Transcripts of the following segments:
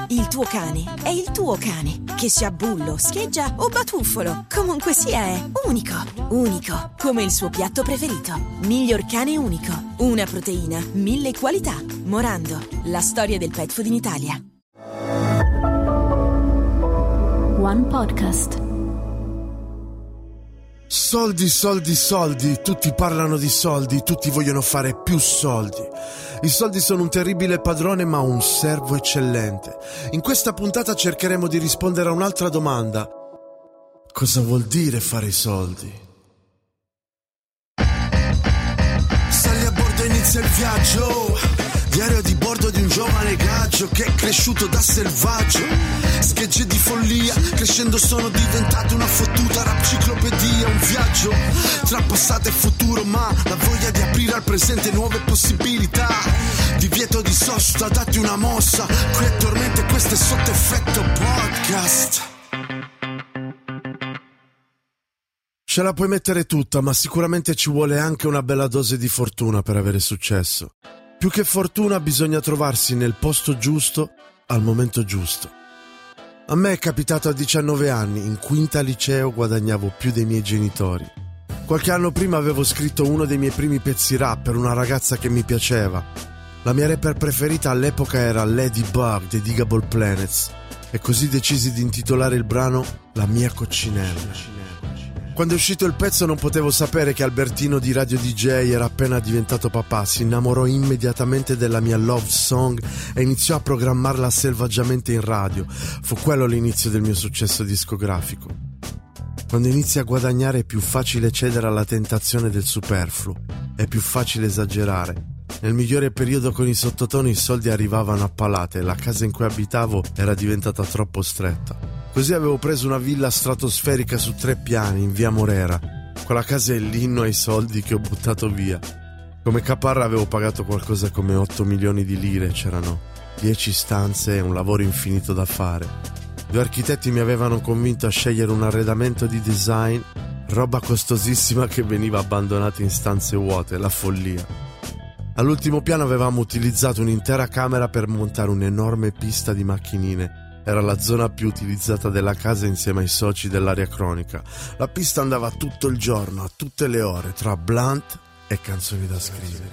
Il tuo cane è il tuo cane. Che sia bullo, scheggia o batuffolo, comunque sia è unico. Unico, come il suo piatto preferito. Miglior cane unico. Una proteina, 1000 qualità. Morando, la storia del pet food in Italia. One Podcast. Soldi, soldi, soldi, tutti parlano di soldi, tutti vogliono fare più soldi. I soldi sono un terribile padrone ma un servo eccellente. In questa puntata cercheremo di rispondere a un'altra domanda. Cosa vuol dire fare i soldi? Sali a bordo e inizia il viaggio. Diario di bordo di un giovane gaggio che è cresciuto da selvaggio. Schegge di follia, crescendo sono diventato una fottuta rapciclopedia. Un viaggio tra passato e futuro, ma la voglia di aprire al presente nuove possibilità. Divieto di sosta, datti una mossa. Qui è tormento e questo è sotto effetto podcast. Ce la puoi mettere tutta, ma sicuramente ci vuole anche una bella dose di fortuna per avere successo. Più che fortuna bisogna trovarsi nel posto giusto al momento giusto. A me è capitato a 19 anni, in quinta liceo guadagnavo più dei miei genitori. Qualche anno prima avevo scritto uno dei miei primi pezzi rap per una ragazza che mi piaceva. La mia rapper preferita all'epoca era Ladybug dei Digable Planets e così decisi di intitolare il brano La mia coccinella. Quando è uscito il pezzo non potevo sapere che Albertino di Radio DJ era appena diventato papà, si innamorò immediatamente della mia love song e iniziò a programmarla selvaggiamente in radio. Fu quello l'inizio del mio successo discografico. Quando inizi a guadagnare è più facile cedere alla tentazione del superfluo, è più facile esagerare. Nel migliore periodo con i sottotoni i soldi arrivavano a palate e la casa in cui abitavo era diventata troppo stretta. Così avevo preso una villa stratosferica su 3 piani in via Morera. Quella casa è l'inno ai soldi che ho buttato via. Come caparra avevo pagato qualcosa come 8 milioni di lire, c'erano 10 stanze e un lavoro infinito da fare. 2 architetti mi avevano convinto a scegliere un arredamento di design, roba costosissima che veniva abbandonata in stanze vuote, la follia. All'ultimo piano avevamo utilizzato un'intera camera per montare un'enorme pista di macchinine. Era la zona più utilizzata della casa insieme ai soci dell'Aria Cronica. La pista andava tutto il giorno, a tutte le ore, tra blunt e canzoni da scrivere.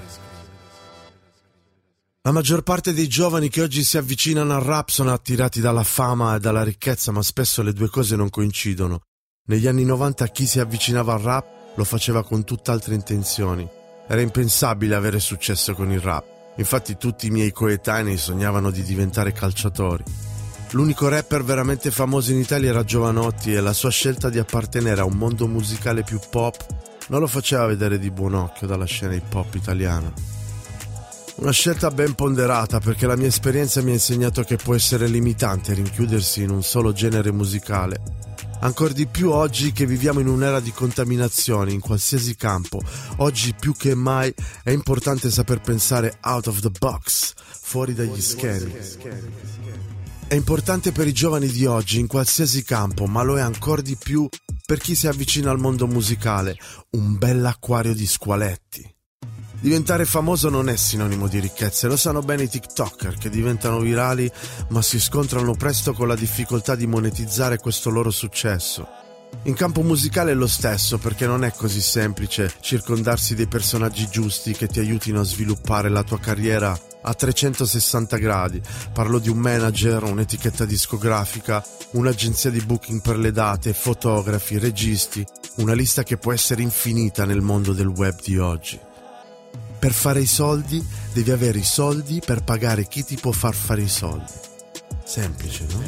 La maggior parte dei giovani che oggi si avvicinano al rap sono attirati dalla fama e dalla ricchezza, ma spesso le due cose non coincidono. Negli anni 90 chi si avvicinava al rap lo faceva con tutt'altre intenzioni. Era impensabile avere successo con il rap. Infatti tutti i miei coetanei sognavano di diventare calciatori. L'unico rapper veramente famoso in Italia era Giovanotti e la sua scelta di appartenere a un mondo musicale più pop non lo faceva vedere di buon occhio dalla scena hip hop italiana. Una scelta ben ponderata perché la mia esperienza mi ha insegnato che può essere limitante rinchiudersi in un solo genere musicale. Ancor di più oggi che viviamo in un'era di contaminazione in qualsiasi campo, oggi più che mai è importante saper pensare out of the box, fuori dagli schemi. È importante per i giovani di oggi in qualsiasi campo, ma lo è ancora di più per chi si avvicina al mondo musicale, un bell'acquario di squaletti. Diventare famoso non è sinonimo di ricchezze, lo sanno bene i TikToker che diventano virali ma si scontrano presto con la difficoltà di monetizzare questo loro successo. In campo musicale è lo stesso perché non è così semplice circondarsi dei personaggi giusti che ti aiutino a sviluppare la tua carriera a 360 gradi. Parlo di un manager, un'etichetta discografica, un'agenzia di booking per le date, fotografi, registi, una lista che può essere infinita nel mondo del web di oggi. Per fare i soldi devi avere i soldi per pagare chi ti può far fare i soldi. Semplice, no?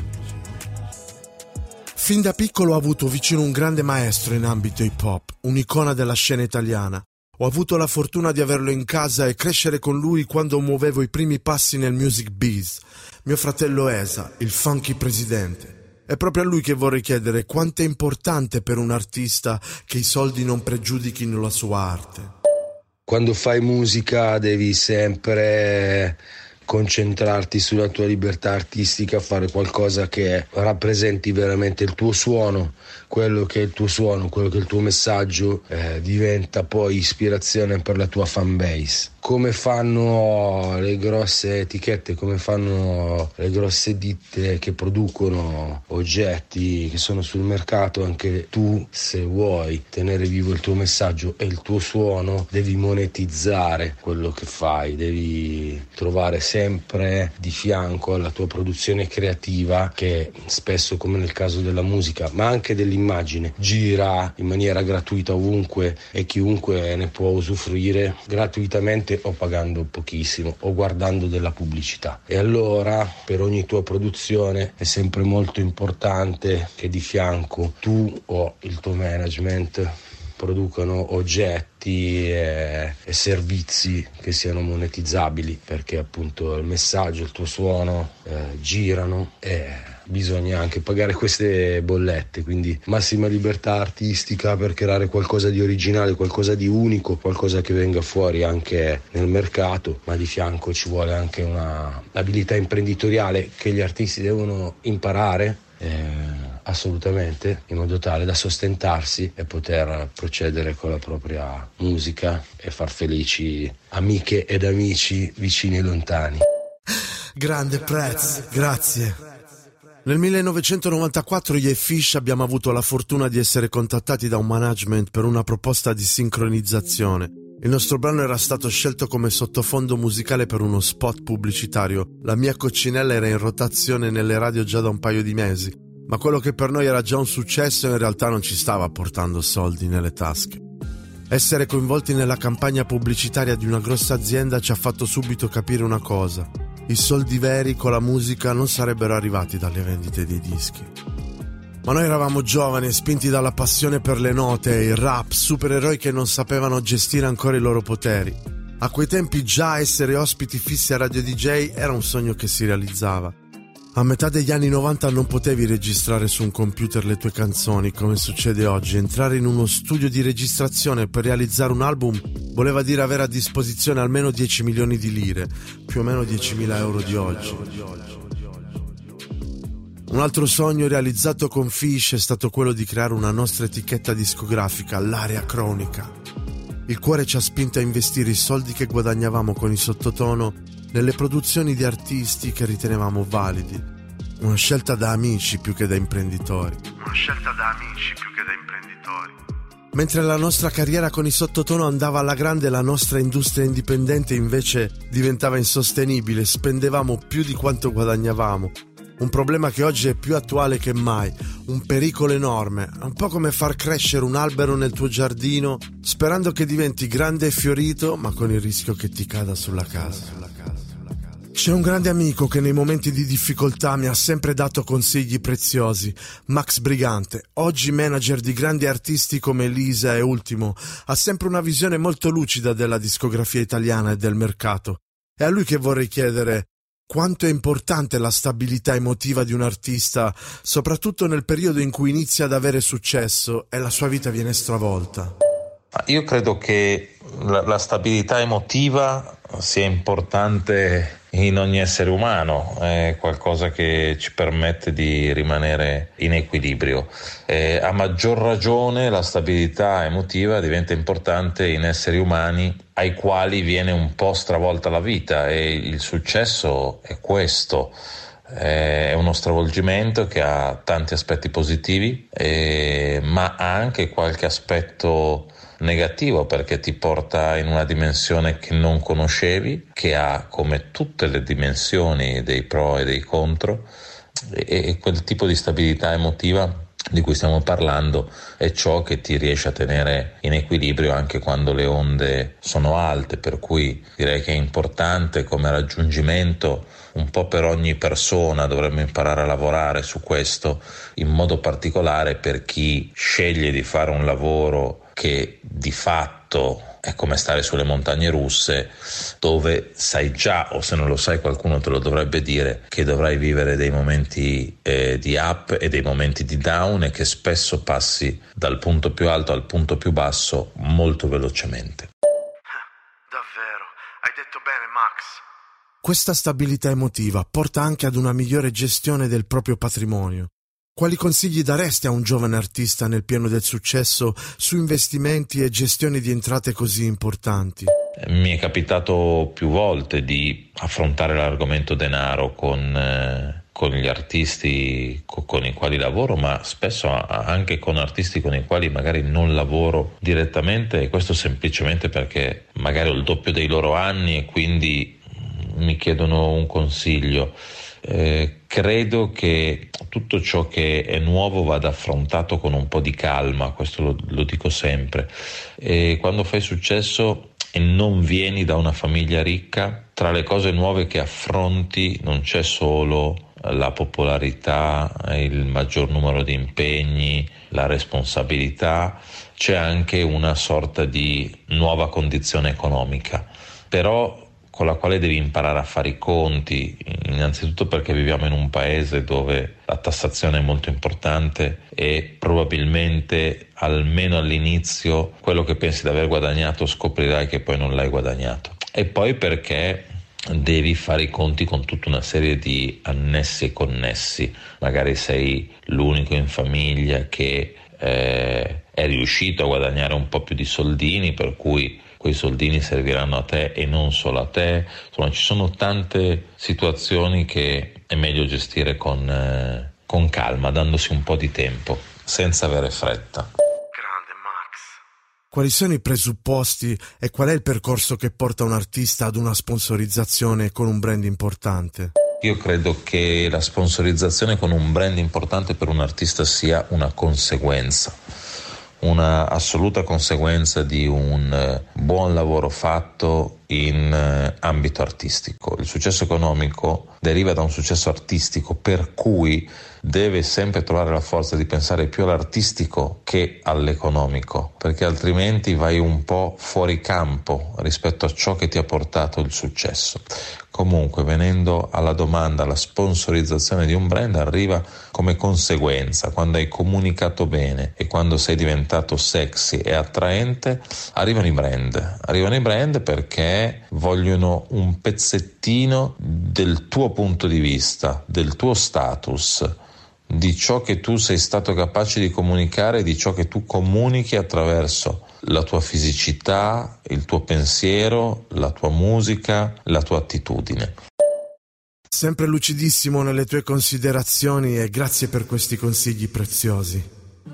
Fin da piccolo ho avuto vicino un grande maestro in ambito hip hop, un'icona della scena italiana. Ho avuto la fortuna di averlo in casa e crescere con lui quando muovevo i primi passi nel music biz. Mio fratello Esa, il funky presidente. È proprio a lui che vorrei chiedere quanto è importante per un artista che i soldi non pregiudichino la sua arte. Quando fai musica devi sempre concentrarti sulla tua libertà artistica, fare qualcosa che rappresenti veramente il tuo suono, quello che è il tuo suono, quello che è il tuo messaggio, diventa poi ispirazione per la tua fan base. come fanno le grosse etichette, come fanno le grosse ditte che producono oggetti che sono sul mercato. Anche tu, se vuoi tenere vivo il tuo messaggio e il tuo suono, devi monetizzare quello che fai, devi trovare sempre di fianco alla tua produzione creativa, che spesso, come nel caso della musica ma anche dell'immagine, gira in maniera gratuita ovunque e chiunque ne può usufruire gratuitamente o pagando pochissimo o guardando della pubblicità. E allora per ogni tua produzione è sempre molto importante che di fianco tu o il tuo management producano oggetti e servizi che siano monetizzabili, perché appunto il messaggio, il tuo suono girano e bisogna anche pagare queste bollette. Quindi massima libertà artistica per creare qualcosa di originale, qualcosa di unico, qualcosa che venga fuori anche nel mercato, ma di fianco ci vuole anche una abilità imprenditoriale che gli artisti devono imparare assolutamente, in modo tale da sostentarsi e poter procedere con la propria musica e far felici amiche ed amici vicini e lontani. Grande Prez, grazie. Nel 1994 io e Fish abbiamo avuto la fortuna di essere contattati da un management per una proposta di sincronizzazione. Il nostro brano era stato scelto come sottofondo musicale per uno spot pubblicitario. La mia coccinella era in rotazione nelle radio già da un paio di mesi, ma quello che per noi era già un successo in realtà non ci stava portando soldi nelle tasche. Essere coinvolti nella campagna pubblicitaria di una grossa azienda ci ha fatto subito capire una cosa: i soldi veri con la musica non sarebbero arrivati dalle vendite dei dischi. Ma noi eravamo giovani e spinti dalla passione per le note e il rap, supereroi che non sapevano gestire ancora i loro poteri. A quei tempi già essere ospiti fissi a Radio DJ era un sogno che si realizzava. A metà degli anni 90 non potevi registrare su un computer le tue canzoni come succede oggi. Entrare in uno studio di registrazione per realizzare un album voleva dire avere a disposizione almeno 10 milioni di lire, più o meno 10.000 euro di oggi. Un altro sogno realizzato con Fish è stato quello di creare una nostra etichetta discografica, l'Area Cronica. Il cuore ci ha spinto a investire i soldi che guadagnavamo con il sottotono nelle produzioni di artisti che ritenevamo validi. Una scelta da amici più che da imprenditori. Mentre la nostra carriera con il sottotono andava alla grande, la nostra industria indipendente invece diventava insostenibile, spendevamo più di quanto guadagnavamo. Un problema che oggi è più attuale che mai, un pericolo enorme, un po' come far crescere un albero nel tuo giardino sperando che diventi grande e fiorito, ma con il rischio che ti cada sulla casa. C'è un grande amico che nei momenti di difficoltà mi ha sempre dato consigli preziosi, Max Brigante, oggi manager di grandi artisti come Elisa e Ultimo. Ha sempre una visione molto lucida della discografia italiana e del mercato. È a lui che vorrei chiedere: quanto è importante la stabilità emotiva di un artista, soprattutto nel periodo in cui inizia ad avere successo e la sua vita viene stravolta? Io credo che la stabilità emotiva sia importante in ogni essere umano, è qualcosa che ci permette di rimanere in equilibrio. A maggior ragione la stabilità emotiva diventa importante in esseri umani ai quali viene un po' stravolta la vita, e il successo è questo. È uno stravolgimento che ha tanti aspetti positivi, ma ha anche qualche aspetto negativo, perché ti porta in una dimensione che non conoscevi, che ha, come tutte le dimensioni, dei pro e dei contro, e quel tipo di stabilità emotiva di cui stiamo parlando è ciò che ti riesce a tenere in equilibrio anche quando le onde sono alte, per cui direi che è importante come raggiungimento un po' per ogni persona. Dovremmo imparare a lavorare su questo, in modo particolare per chi sceglie di fare un lavoro che di fatto è come stare sulle montagne russe, dove sai già, o se non lo sai qualcuno te lo dovrebbe dire, che dovrai vivere dei momenti di up e dei momenti di down, e che spesso passi dal punto più alto al punto più basso molto velocemente. Davvero, hai detto bene, Max. Questa stabilità emotiva porta anche ad una migliore gestione del proprio patrimonio. Quali consigli daresti a un giovane artista nel pieno del successo su investimenti e gestione di entrate così importanti? Mi è capitato più volte di affrontare l'argomento denaro con gli artisti con i quali lavoro, ma spesso anche con artisti con i quali magari non lavoro direttamente, e questo semplicemente perché magari ho il doppio dei loro anni e quindi mi chiedono un consiglio. Credo che tutto ciò che è nuovo vada affrontato con un po' di calma, questo lo dico sempre. E quando fai successo e non vieni da una famiglia ricca, tra le cose nuove che affronti non c'è solo la popolarità, il maggior numero di impegni, la responsabilità, c'è anche una sorta di nuova condizione economica, però con la quale devi imparare a fare i conti, innanzitutto perché viviamo in un paese dove la tassazione è molto importante e probabilmente almeno all'inizio quello che pensi di aver guadagnato scoprirai che poi non l'hai guadagnato, e poi perché devi fare i conti con tutta una serie di annessi e connessi. Magari sei l'unico in famiglia che è riuscito a guadagnare un po' più di soldini, per cui quei soldini serviranno a te e non solo a te. Insomma, ci sono tante situazioni che è meglio gestire con calma, dandosi un po' di tempo, senza avere fretta. Grande Max. Quali sono i presupposti e qual è il percorso che porta un artista ad una sponsorizzazione con un brand importante? Io credo che la sponsorizzazione con un brand importante per un artista sia una conseguenza, una assoluta conseguenza di un buon lavoro fatto in ambito artistico. Il successo economico deriva da un successo artistico, per cui deve sempre trovare la forza di pensare più all'artistico che all'economico, perché altrimenti vai un po' fuori campo rispetto a ciò che ti ha portato il successo. Comunque, venendo alla domanda, la sponsorizzazione di un brand arriva come conseguenza. Quando hai comunicato bene e quando sei diventato sexy e attraente, arrivano i brand perché vogliono un pezzettino del tuo punto di vista, del tuo status, di ciò che tu sei stato capace di comunicare, di ciò che tu comunichi attraverso la tua fisicità, il tuo pensiero, la tua musica, la tua attitudine. Sempre lucidissimo nelle tue considerazioni e grazie per questi consigli preziosi.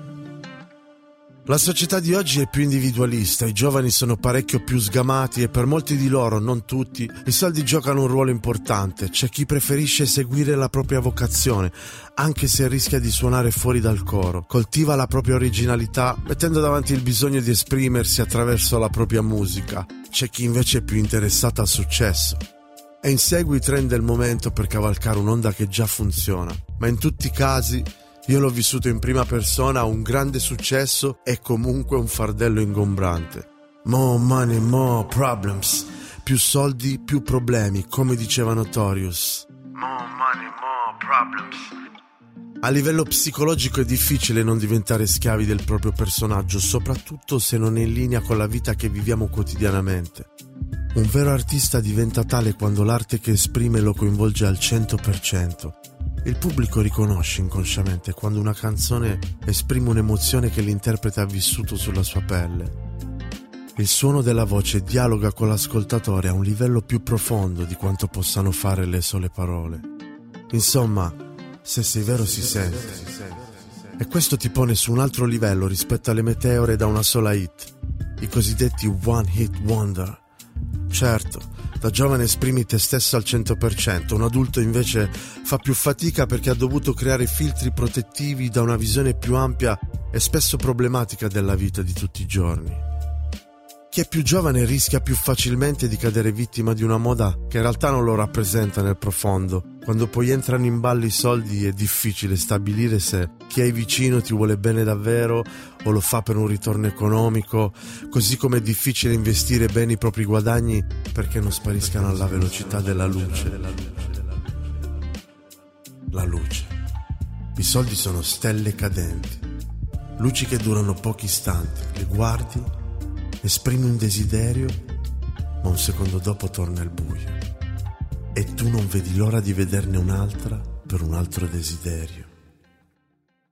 La società di oggi è più individualista, i giovani sono parecchio più sgamati e per molti di loro, non tutti, i soldi giocano un ruolo importante. C'è chi preferisce seguire la propria vocazione, anche se rischia di suonare fuori dal coro. Coltiva la propria originalità, mettendo davanti il bisogno di esprimersi attraverso la propria musica. C'è chi invece è più interessato al successo e insegue i trend del momento per cavalcare un'onda che già funziona. Ma in tutti i casi io l'ho vissuto in prima persona, un grande successo è comunque un fardello ingombrante. More money, more problems. Più soldi, più problemi, come diceva Notorious. More money, more problems. A livello psicologico è difficile non diventare schiavi del proprio personaggio, soprattutto se non è in linea con la vita che viviamo quotidianamente. Un vero artista diventa tale quando l'arte che esprime lo coinvolge al 100%. Il pubblico riconosce inconsciamente quando una canzone esprime un'emozione che l'interprete ha vissuto sulla sua pelle. Il suono della voce dialoga con l'ascoltatore a un livello più profondo di quanto possano fare le sole parole. Insomma, se sei vero si sente. E questo ti pone su un altro livello rispetto alle meteore da una sola hit, i cosiddetti One Hit Wonder. Certo, da giovane esprimi te stesso al 100%, un adulto invece fa più fatica perché ha dovuto creare filtri protettivi da una visione più ampia e spesso problematica della vita di tutti i giorni. Chi è più giovane rischia più facilmente di cadere vittima di una moda che in realtà non lo rappresenta nel profondo. Quando poi entrano in ballo i soldi è difficile stabilire se chi hai vicino ti vuole bene davvero o lo fa per un ritorno economico, così come è difficile investire bene i propri guadagni perché non spariscano alla velocità della luce. La luce. I soldi sono stelle cadenti, luci che durano pochi istanti, le guardi, esprimi un desiderio, ma un secondo dopo torna il buio e tu non vedi l'ora di vederne un'altra per un altro desiderio.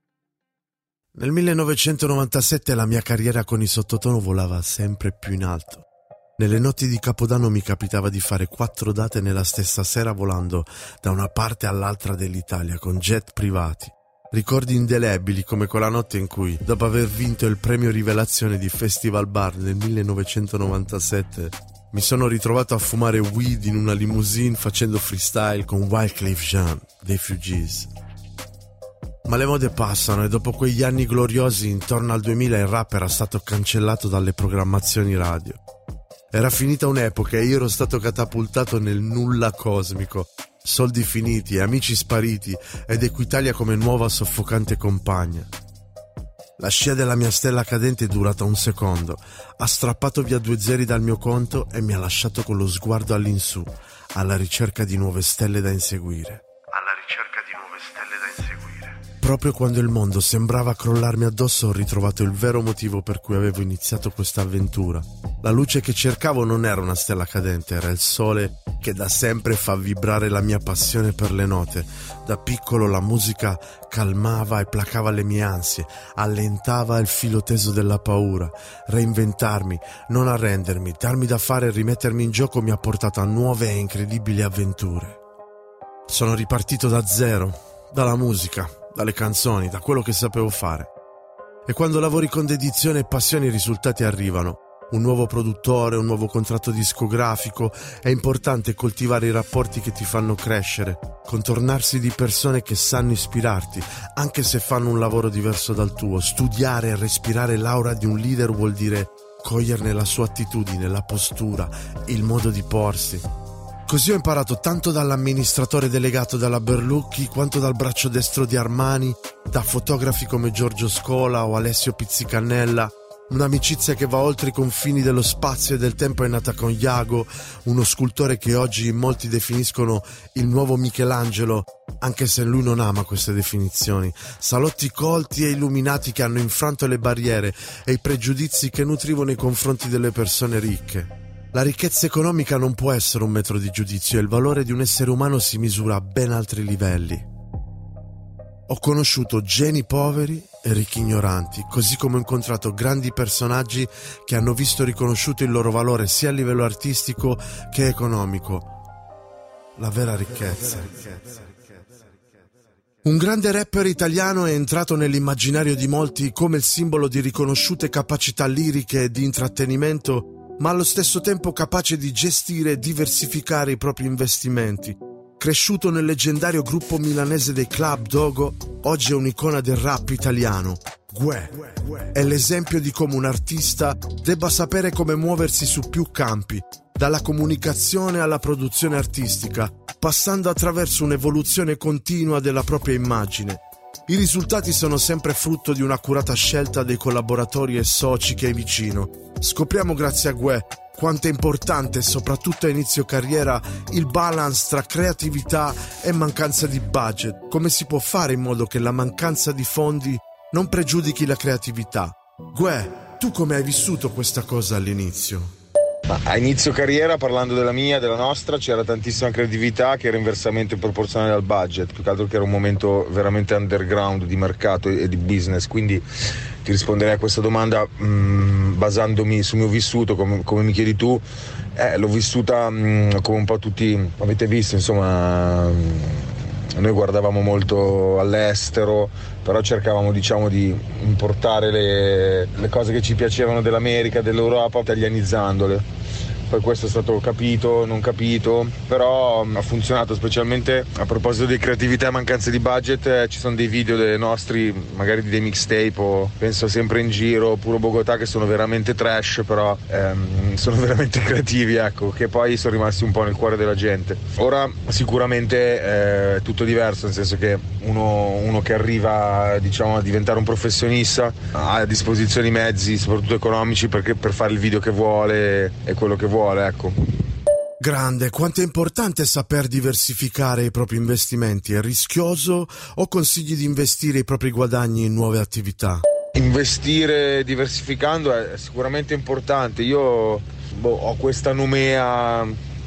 Nel 1997 la mia carriera con i Sottotono volava sempre più in alto. Nelle notti di Capodanno mi capitava di fare 4 date nella stessa sera volando da una parte all'altra dell'Italia con jet privati. Ricordi indelebili come quella notte in cui, dopo aver vinto il premio Rivelazione di Festival Bar nel 1997, mi sono ritrovato a fumare weed in una limousine facendo freestyle con Wyclef Jean dei Fugees. Ma le mode passano e dopo quegli anni gloriosi, intorno al 2000, il rap era stato cancellato dalle programmazioni radio. Era finita un'epoca e io ero stato catapultato nel nulla cosmico. Soldi finiti, amici spariti ed Equitalia come nuova soffocante compagna. La scia della mia stella cadente è durata un secondo, ha strappato via 2 zeri dal mio conto e mi ha lasciato con lo sguardo all'insù, alla ricerca di nuove stelle da inseguire. Proprio quando il mondo sembrava crollarmi addosso ho ritrovato il vero motivo per cui avevo iniziato questa avventura. La luce che cercavo non era una stella cadente, era il sole che da sempre fa vibrare la mia passione per le note. Da piccolo la musica calmava e placava le mie ansie, allentava il filo teso della paura. Reinventarmi, non arrendermi, darmi da fare e rimettermi in gioco mi ha portato a nuove e incredibili avventure. Sono ripartito da zero, dalla musica, dalle canzoni, da quello che sapevo fare. E quando lavori con dedizione e passione i risultati arrivano. Un nuovo produttore, un nuovo contratto discografico, è importante coltivare i rapporti che ti fanno crescere, contornarsi di persone che sanno ispirarti, anche se fanno un lavoro diverso dal tuo. Studiare e respirare l'aura di un leader vuol dire coglierne la sua attitudine, la postura, il modo di porsi. Così ho imparato tanto dall'amministratore delegato della Berlucchi quanto dal braccio destro di Armani, da fotografi come Giorgio Scola o Alessio Pizzicannella. Un'amicizia che va oltre i confini dello spazio e del tempo è nata con Iago, uno scultore che oggi molti definiscono il nuovo Michelangelo, anche se lui non ama queste definizioni. Salotti colti e illuminati che hanno infranto le barriere e i pregiudizi che nutrivo nei confronti delle persone ricche. La ricchezza economica non può essere un metro di giudizio e il valore di un essere umano si misura a ben altri livelli. Ho conosciuto geni poveri e ricchi ignoranti, così come ho incontrato grandi personaggi che hanno visto riconosciuto il loro valore sia a livello artistico che economico. La vera ricchezza. Un grande rapper italiano è entrato nell'immaginario di molti come il simbolo di riconosciute capacità liriche e di intrattenimento, ma allo stesso tempo capace di gestire e diversificare i propri investimenti. Cresciuto nel leggendario gruppo milanese dei Club Dogo, oggi è un'icona del rap italiano. Guè è l'esempio di come un artista debba sapere come muoversi su più campi, dalla comunicazione alla produzione artistica, passando attraverso un'evoluzione continua della propria immagine. I risultati sono sempre frutto di un'accurata scelta dei collaboratori e soci che hai vicino. Scopriamo grazie a Guè quanto è importante, soprattutto a inizio carriera, il balance tra creatività e mancanza di budget. Come si può fare in modo che la mancanza di fondi non pregiudichi la creatività? Guè, tu come hai vissuto questa cosa all'inizio? Ma a inizio carriera, parlando della mia, della nostra, c'era tantissima creatività che era inversamente proporzionale al budget, più che altro che era un momento veramente underground di mercato e di business, quindi ti risponderei a questa domanda basandomi sul mio vissuto, come mi chiedi tu. L'ho vissuta come un po' tutti avete visto, insomma. Noi guardavamo molto all'estero, però cercavamo, diciamo, di importare le cose che ci piacevano dell'America, dell'Europa, italianizzandole. Poi questo è stato capito, non capito, però ha funzionato, specialmente a proposito di creatività e mancanza di budget. Ci sono dei video dei nostri, magari di dei mixtape o penso Sempre in Giro, Puro Bogotà, che sono veramente trash, però sono veramente creativi, ecco, che poi sono rimasti un po' nel cuore della gente. Ora sicuramente è tutto diverso, nel senso che uno che arriva, diciamo, a diventare un professionista ha a disposizione i mezzi, soprattutto economici, perché per fare il video che vuole e quello che vuole, ecco. Grande, quanto è importante saper diversificare i propri investimenti. È rischioso o consigli di investire i propri guadagni in nuove attività? Investire diversificando è sicuramente importante. Io ho questa nomea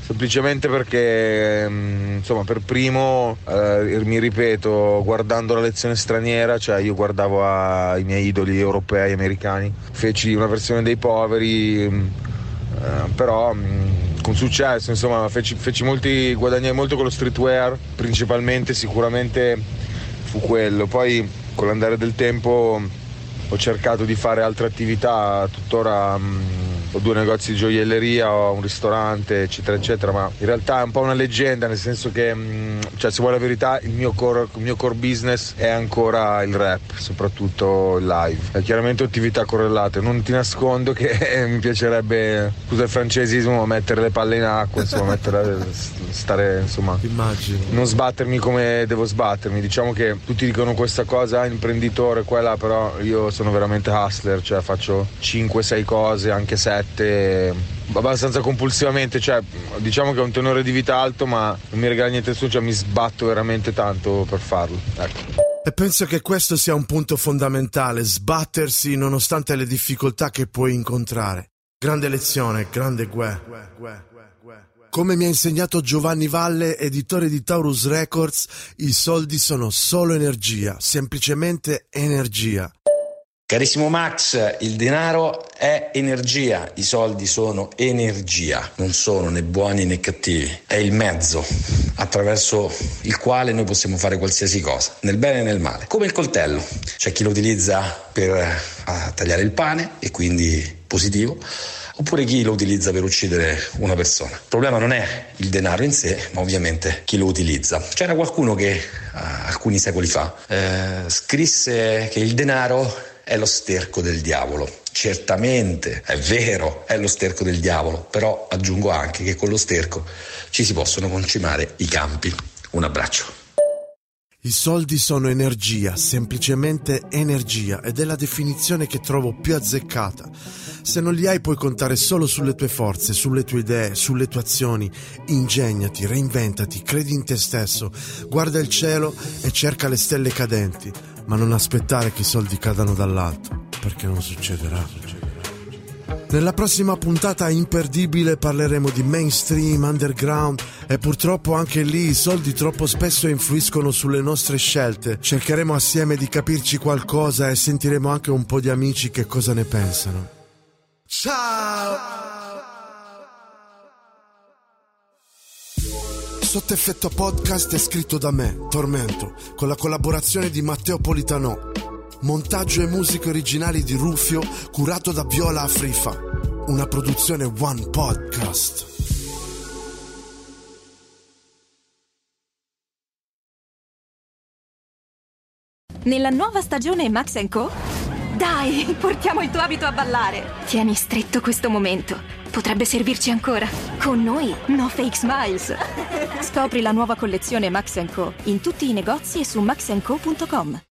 semplicemente perché insomma, per primo mi ripeto, guardando la lezione straniera, cioè io guardavo ai miei idoli europei, americani, feci una versione dei poveri, però con successo, insomma, guadagnai molto con lo streetwear, principalmente, sicuramente fu quello. Poi con l'andare del tempo ho cercato di fare altre attività, tuttora ho 2 negozi di gioielleria, ho un ristorante, eccetera eccetera, ma in realtà è un po' una leggenda, nel senso che cioè, se vuoi la verità, il mio core business è ancora il rap, soprattutto il live. Chiaramente ho attività correlate, non ti nascondo che mi piacerebbe, scusa il francesismo, mettere le palle in acqua, insomma, stare, insomma, immagino, non sbattermi come devo sbattermi. Diciamo che tutti dicono questa cosa, imprenditore qua e là, però io sono veramente hustler, cioè faccio 5-6 cose, anche 7, abbastanza compulsivamente, cioè diciamo che ho un tenore di vita alto, ma non mi regala niente nessuno, cioè mi sbatto veramente tanto per farlo, ecco. E penso che questo sia un punto fondamentale, sbattersi nonostante le difficoltà che puoi incontrare. Grande lezione, grande gue. Come mi ha insegnato Giovanni Valle, editore di Taurus Records, i soldi sono solo energia, semplicemente energia. Carissimo Max, il denaro è energia, i soldi sono energia, non sono né buoni né cattivi, è il mezzo attraverso il quale noi possiamo fare qualsiasi cosa, nel bene e nel male, come il coltello. C'è chi lo utilizza per tagliare il pane e quindi positivo, oppure chi lo utilizza per uccidere una persona. Il problema non è il denaro in sé, ma ovviamente chi lo utilizza. C'era qualcuno che alcuni secoli fa scrisse che il denaro è lo sterco del diavolo. Certamente, è vero, è lo sterco del diavolo, però aggiungo anche che con lo sterco ci si possono concimare i campi. Un abbraccio. I soldi sono energia, semplicemente energia, ed è la definizione che trovo più azzeccata. Se non li hai puoi contare solo sulle tue forze, sulle tue idee, sulle tue azioni. Ingegnati, reinventati, credi in te stesso, guarda il cielo e cerca le stelle cadenti, ma non aspettare che i soldi cadano dall'alto, perché non succederà. Nella prossima puntata imperdibile parleremo di mainstream, underground e purtroppo anche lì i soldi troppo spesso influiscono sulle nostre scelte. Cercheremo assieme di capirci qualcosa e sentiremo anche un po' di amici che cosa ne pensano. Ciao! Sotto Effetto Podcast è scritto da me, Tormento, con la collaborazione di Matteo Politano. Montaggio e musiche originali di Rufio, curato da Viola Afrifa. Una produzione One Podcast. Nella nuova stagione Max & Co? Dai, portiamo il tuo abito a ballare. Tieni stretto questo momento. Potrebbe servirci ancora. Con noi, no fake smiles. Scopri la nuova collezione Max & Co in tutti i negozi e su maxandco.com.